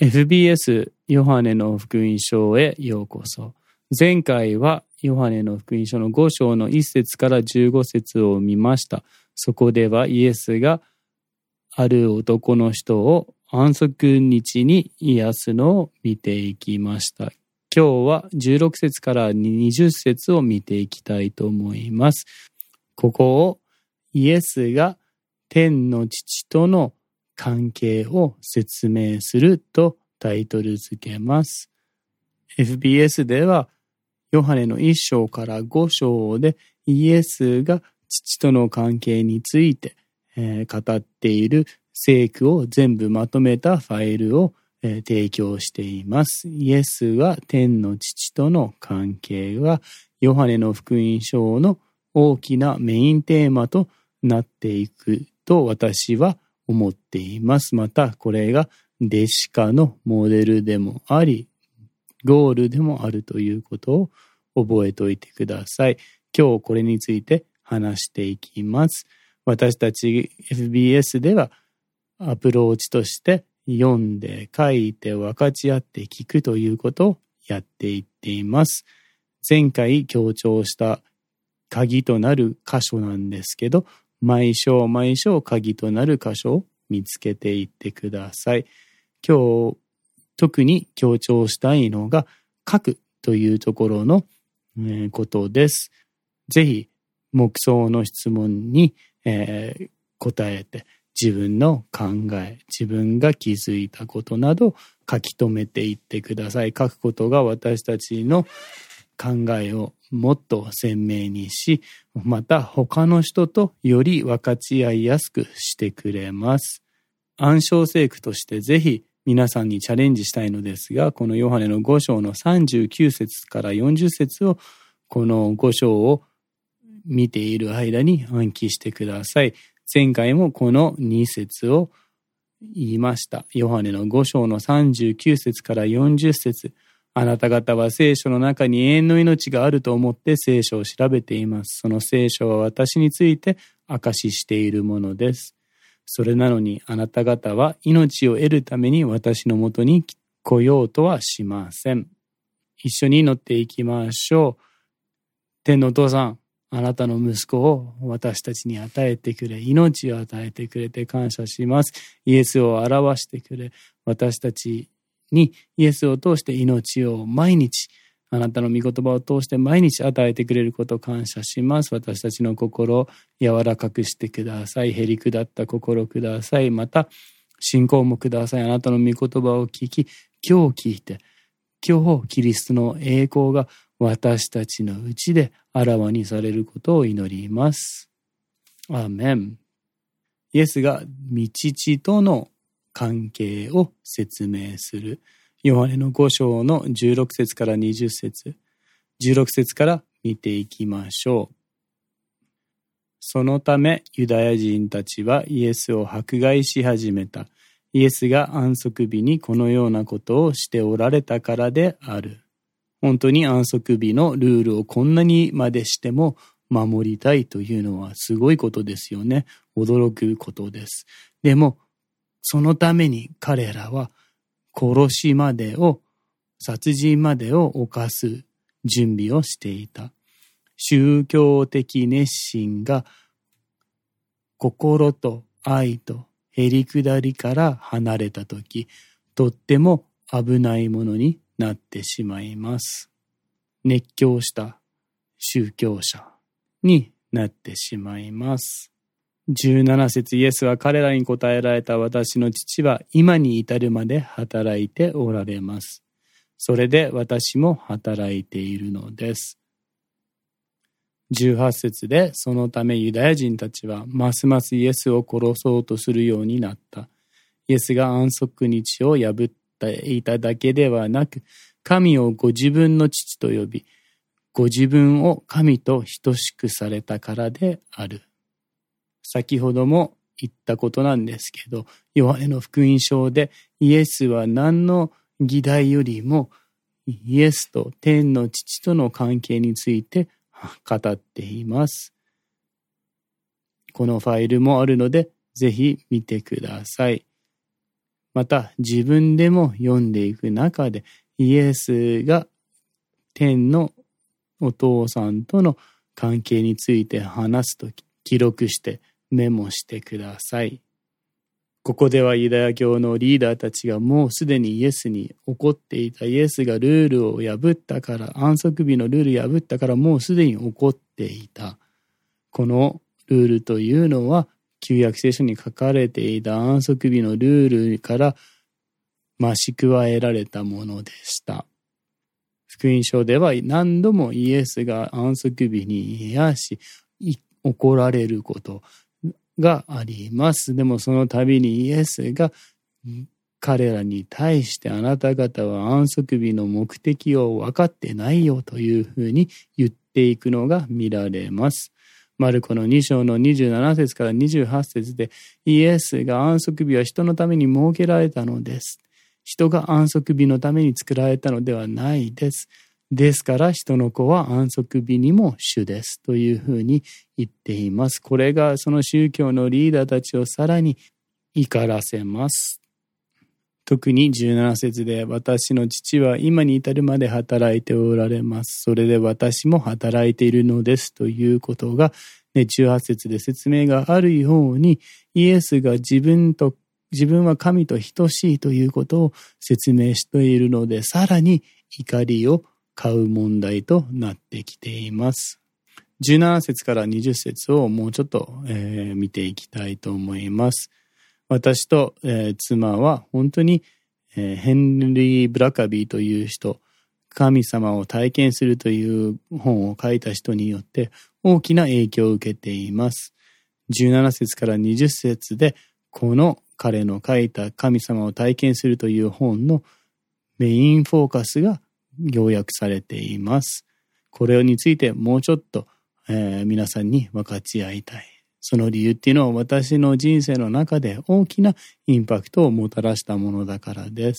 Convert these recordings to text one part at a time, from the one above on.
FBS ヨハネの福音書へようこそ。前回はヨハネの福音書の5章の1節から15節を見ました。そこではイエスがある男の人を安息日に癒すのを見ていきました。今日は16節から20節を見ていきたいと思います。ここをイエスが天の父との関係を説明するとタイトル付けます。FBS ではヨハネの1章から5章でイエスが父との関係について、語っている聖句を全部まとめたファイルを、提供しています。イエスは天の父との関係はヨハネの福音書の大きなメインテーマとなっていくと私は思っています。またこれが弟子化のモデルでもありゴールでもあるということを覚えておいてください。今日これについて話していきます。私たち FBS ではアプローチとして読んで書いて分かち合って聞くということをやっていっています。前回強調した鍵となる箇所なんですけど、毎章毎章鍵となる箇所を見つけていってください。今日特に強調したいのが書くというところのことです。ぜひ黙想の質問に答えて自分の考え、自分が気づいたことなど書き留めていってください。書くことが私たちの考えをもっと鮮明にし、また他の人とより分かち合いやすくしてくれます。暗唱聖句としてぜひ皆さんにチャレンジしたいのですが、このヨハネの5章の39節から40節をこの5章を見ている間に暗記してください。前回もこの2節を言いました。ヨハネの5章の39節から40節。あなた方は聖書の中に永遠の命があると思って聖書を調べています。その聖書は私について証ししているものです。それなのにあなた方は命を得るために私のもとに来ようとはしません。一緒に祈っていきましょう。天のお父さん、あなたの息子を私たちに与えてくれ、命を与えてくれて感謝します。イエスを表してくれ、私たちにイエスを通して命を毎日、あなたの御言葉を通して毎日与えてくれることを感謝します。私たちの心を柔らかくしてください。へりくだった心ください。また信仰もください。あなたの御言葉を聞き、今日聞いて、今日キリストの栄光が私たちのうちであらわにされることを祈ります。アーメン。イエスが御父との関係を説明する。ヨハネの5章の16節から20節。16節から見ていきましょう。そのためユダヤ人たちはイエスを迫害し始めた。イエスが安息日にこのようなことをしておられたからである。本当に安息日のルールをこんなにまでしても守りたいというのはすごいことですよね。驚くことです。でもそのために彼らは殺しまでを、殺人までを犯す準備をしていた。宗教的熱心が心と愛とへりくだりから離れたとき、とっても危ないものになってしまいます。熱狂した宗教者になってしまいます。17節イエスは彼らに答えられた。私の父は今に至るまで働いておられます。それで私も働いているのです。18節でそのためユダヤ人たちはますますイエスを殺そうとするようになった。イエスが安息日を破っていただけではなく、神をご自分の父と呼び、ご自分を神と等しくされたからである。先ほども言ったことなんですけど、ヨハネの福音書でイエスは何の議題よりもイエスと天の父との関係について語っています。このファイルもあるのでぜひ見てください。 また自分でも読んでいく中で、イエスが天のお父さんとの関係について話すとき、記録してメモしてください。ここではユダヤ教のリーダーたちがもうすでにイエスに怒っていた。イエスがルールを破ったから、安息日のルール破ったからもうすでに怒っていた。このルールというのは、旧約聖書に書かれていた安息日のルールから増し加えられたものでした。福音書では何度もイエスが安息日に癒し、怒られることがあります。でもその度にイエスが彼らに対して、あなた方は安息日の目的を分かってないよというふうに言っていくのが見られます。マルコの2章の27節から28節で、イエスが安息日は人のために設けられたのです。人が安息日のために作られたのではないです。ですから人の子は安息日にも主ですというふうに言っています。これがその宗教のリーダーたちをさらに怒らせます。特に17節で、私の父は今に至るまで働いておられます。それで私も働いているのですということが、18節で説明があるように、イエスが自分は神と等しいということを説明しているので、さらに怒りを買う問題となってきています。17節から20節をもうちょっと、見ていきたいと思います。私と、妻は本当に、ヘンリー・ブラカビーという人、神様を体験するという本を書いた人によって大きな影響を受けています。17節から20節で、この彼の書いた神様を体験するという本のメインフォーカスが要約されています。これについてもうちょっと、皆さんに分かち合いたい。その理由っていうのは、私の人生の中で大きなインパクトをもたらしたものだからです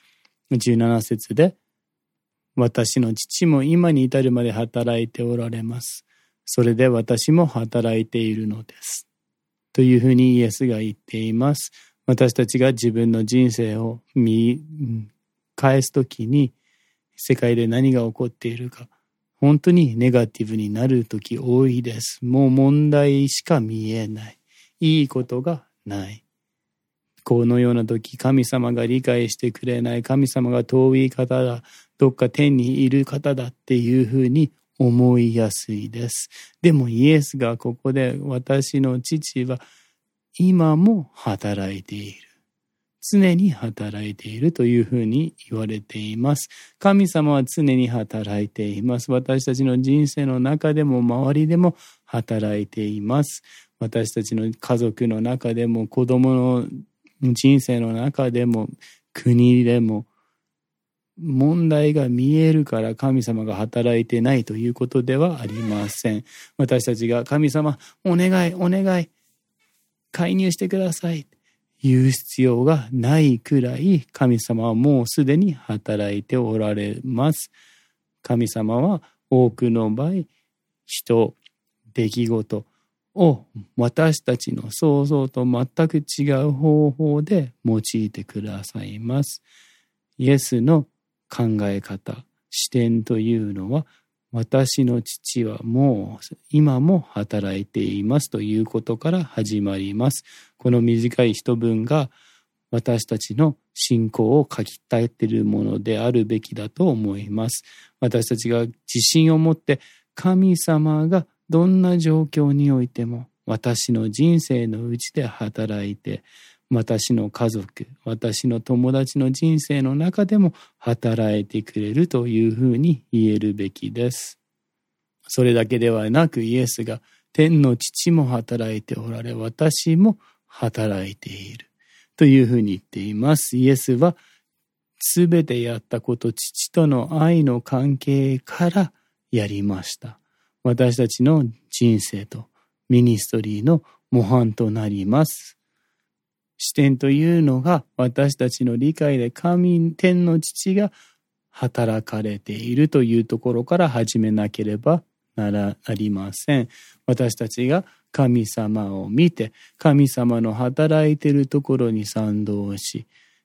。17節で、私の父も今に至るまで働いておられます。それで私も働いているのです。というふうにイエスが言っています。私たちが自分の人生を見返すときに、世界で何が起こっているか、本当にネガティブになるとき多いです。もう問題しか見えない。いいことがない。このようなとき、神様が理解してくれない、神様が遠い方だ、どっか天にいる方だっていうふうに思いやすいです。でもイエスがここで、私の父は今も働いている。常に働いているというふうに言われています。神様は常に働いています。私たちの人生の中でも周りでも働いています。私たちの家族の中でも、子供の人生の中でも、国でも、問題が見えるから神様が働いてないということではありません。私たちが神様、お願い、介入してください。言う必要がないくらい、神様はもうすでに働いておられます。神様は多くの場合、人、出来事を私たちの想像と全く違う方法で用いてくださいます。イエスの考え方、視点というのは、私の父はもう今も働いていますということから始まります。この短い一文が私たちの信仰を書き換えているものであるべきだと思います。私たちが自信を持って神様がどんな状況においても私の人生のうちで働いて、私の家族、私の友達の人生の中でも働いてくれるというふうに言えるべきです。それだけではなく、イエスが天の父も働いておられ、私も働いているというふうに言っています。イエスはすべてやったこと、父との愛の関係からやりました。私たちの人生とミニストリーの模範となります。視点というのが私たちの理解で天の父が働かれているというところから始めなければなりません。私たちが神様を見て、神様の働いているところに賛同し、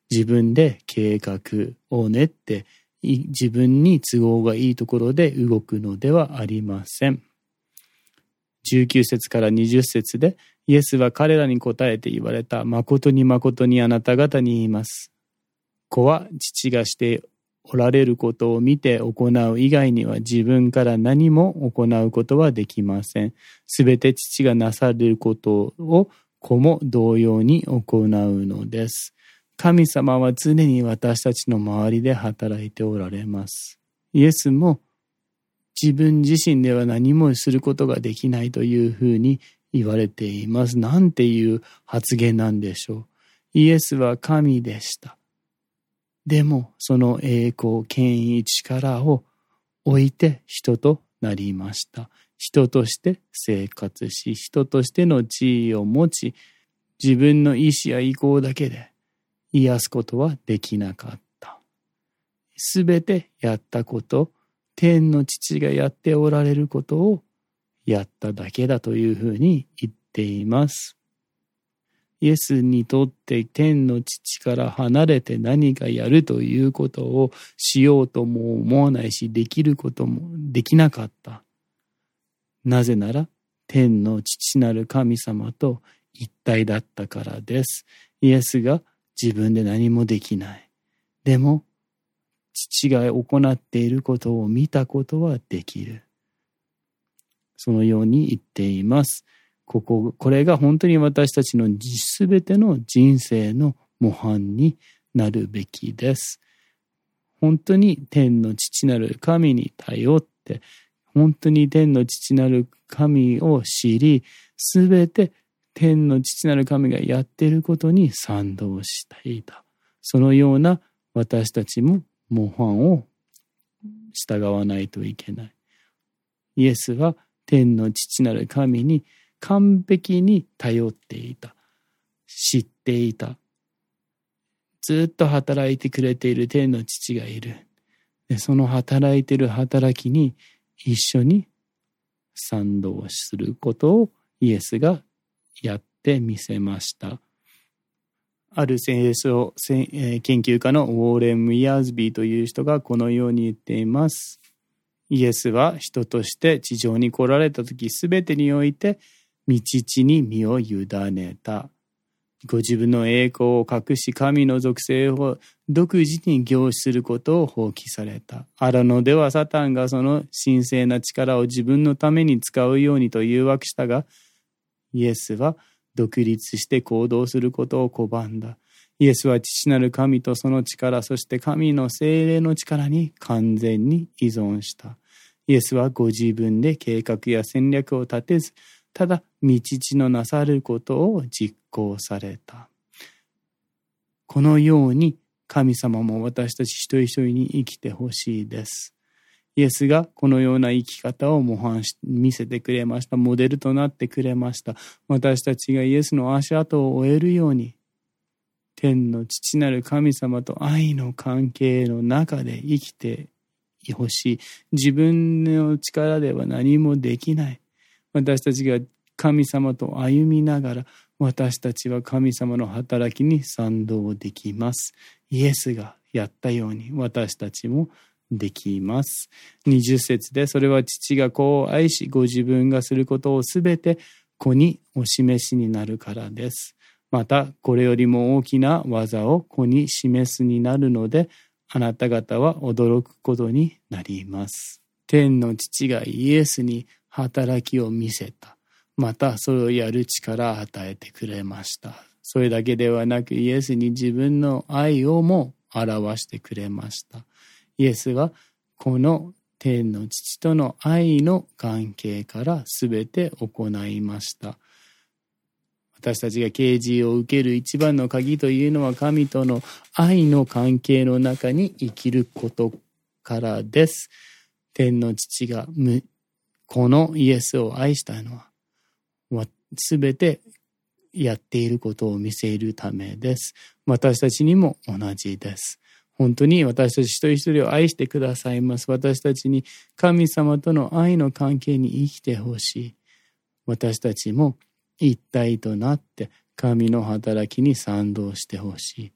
自分で計画を練って自分に都合がいいところで動くのではありません。19節から20節でイエスは彼らに答えて言われた。誠に誠にあなた方に言います。子は父がしておられることを見て行う以外には自分から何も行うことはできません。すべて父がなされることを子も同様に行うのです。神様は常に私たちの周りで働いておられます。イエスも自分自身では何もすることができないというふうに言われています。なんていう発言なんでしょう。イエスは神でした。でもその栄光、権威、力を置いて人となりました。人として生活し、人としての地位を持ち、自分の意志や意向だけで癒すことはできなかった。すべてやったこと、天の父がやっておられることをやっただけだというふうに言っています。イエスにとって天の父から離れて何かやるということをしようとも思わないし、できることもできなかった。なぜなら天の父なる神様と一体だったからです。イエスが自分で何もできない。でも父が行っていることを見たことはできる。そのように言っています。これが本当に私たちのすべての人生の模範になるべきです。本当に天の父なる神に頼って、本当に天の父なる神を知り、すべて天の父なる神がやっていることに賛同していた。そのような私たちも模範を従わないといけない。イエスは天の父なる神に完璧に頼っていた。知っていた。ずっと働いてくれている天の父がいる。でその働いている働きに一緒に賛同することをイエスがやってみせました。ある聖書研究家のウォーレン・ウィアーズビーという人がこのように言っています。イエスは人として地上に来られたとき、すべてにおいて御父に身を委ねた。ご自分の栄光を隠し、神の属性を独自に凝視することを放棄された。あらのではサタンがその神聖な力を自分のために使うようにと誘惑したが、イエスは独立して行動することを拒んだ。イエスは父なる神とその力、そして神の聖霊の力に完全に依存した。イエスはご自分で計画や戦略を立てず、ただ御父のなさることを実行された。このように神様も私たち一人一人に生きてほしいです。イエスがこのような生き方を模範し見せてくれました。モデルとなってくれました。私たちがイエスの足跡を追えるように、天の父なる神様と愛の関係の中で生きてほしい。自分の力では何もできない。私たちが神様と歩みながら、私たちは神様の働きに賛同できます。イエスがやったように私たちもできます。20節で、それは父が子を愛し、ご自分がすることをすべて子にお示しになるからです。またこれよりも大きな技を子に示すになるので、あなた方は驚くことになります。天の父がイエスに働きを見せた。またそれをやる力を与えてくれました。それだけではなく、イエスに自分の愛をも表してくれました。イエスはこの天の父との愛の関係からすべて行いました。私たちが啓示を受ける一番の鍵というのは、神との愛の関係の中に生きることからです。天の父がこのイエスを愛したのは、すべてやっていることを見せるためです。私たちにも同じです。本当に私たち一人一人を愛してくださいます。私たちに神様との愛の関係に生きてほしい。私たちも一体となって神の働きに賛同してほしい。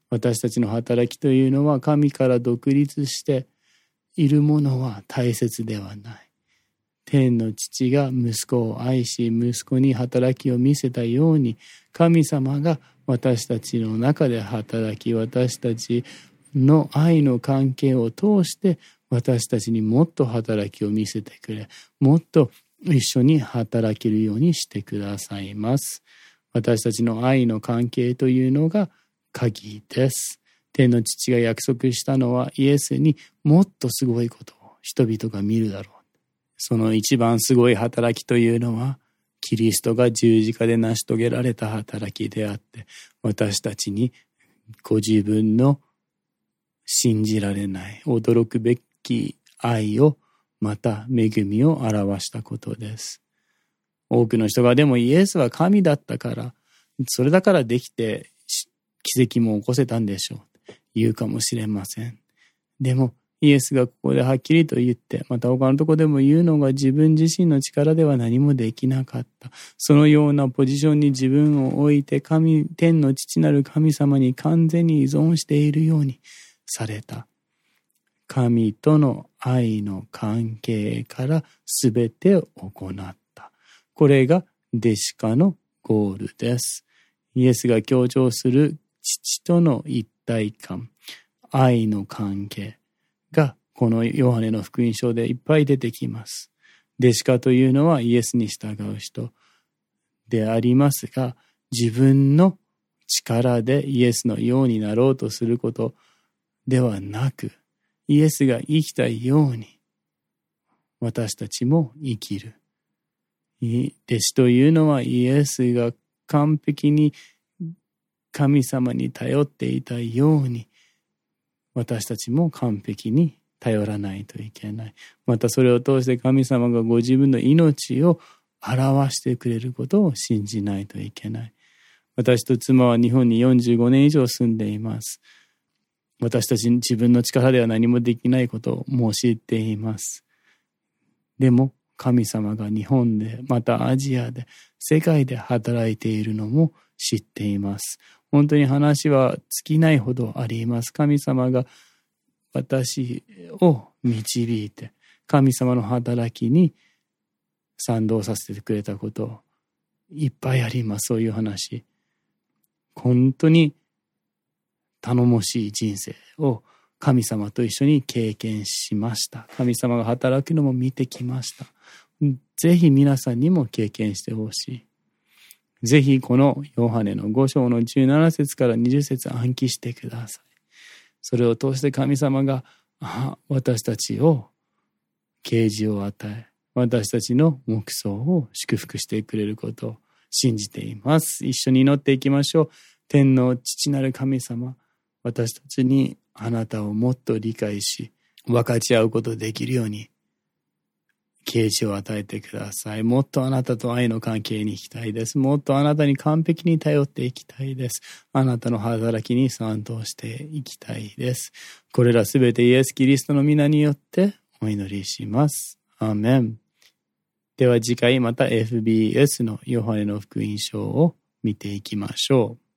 私たちの働きというのは神から独立しているものは大切ではない。天の父が息子を愛し、息子に働きを見せたように、神様が私たちの中で働き、私たちの愛の関係を通して私たちにもっと働きを見せてくれ、もっと一緒に働けるようにしてくださいます。私たちの愛の関係というのが鍵です。天の父が約束したのは、イエスにもっとすごいことを人々が見るだろう。その一番すごい働きというのは、キリストが十字架で成し遂げられた働きであって、私たちにご自分の信じられない驚くべき愛を、また恵みを表したことです。多くの人が、でもイエスは神だったから、それだからできて奇跡も起こせたんでしょうと言うかもしれません。でもイエスがここではっきりと言って、また他のとこでも言うのが、自分自身の力では何もできなかった。そのようなポジションに自分を置いて、天の父なる神様に完全に依存しているようにされた。神との愛の関係からすべてを行った。これが弟子化のゴールです。イエスが強調する父との一体感、愛の関係がこのヨハネの福音書でいっぱい出てきます。弟子化というのはイエスに従う人でありますが、自分の力でイエスのようになろうとすることではなく、イエスが生きたように私たちも生きる。弟子というのは、イエスが完璧に神様に頼っていたように、私たちも完璧に頼らないといけない。またそれを通して神様がご自分の命を表してくれることを信じないといけない。私と妻は日本に45年以上住んでいます。私たち自分の力では何もできないことをもう知っています。でも神様が日本で、またアジアで、世界で働いているのも知っています。本当に話は尽きないほどあります。神様が私を導いて、神様の働きに賛同させてくれたこといっぱいあります。そういう話。本当に頼もしい人生を神様と一緒に経験しました。神様が働くのも見てきました。ぜひ皆さんにも経験してほしい。ぜひこのヨハネの5章の17節から20節暗記してください。それを通して神様が私たちを啓示を与え、私たちの目標を祝福してくれることを信じています。一緒に祈っていきましょう。天の父なる神様、私たちにあなたをもっと理解し、分かち合うことができるように啓示を与えてください。もっとあなたと愛の関係に行きたいです。もっとあなたに完璧に頼っていきたいです。あなたの働きに賛同していきたいです。これらすべてイエス・キリストの皆によってお祈りします。アーメン。では次回また FBS のヨハネの福音書を見ていきましょう。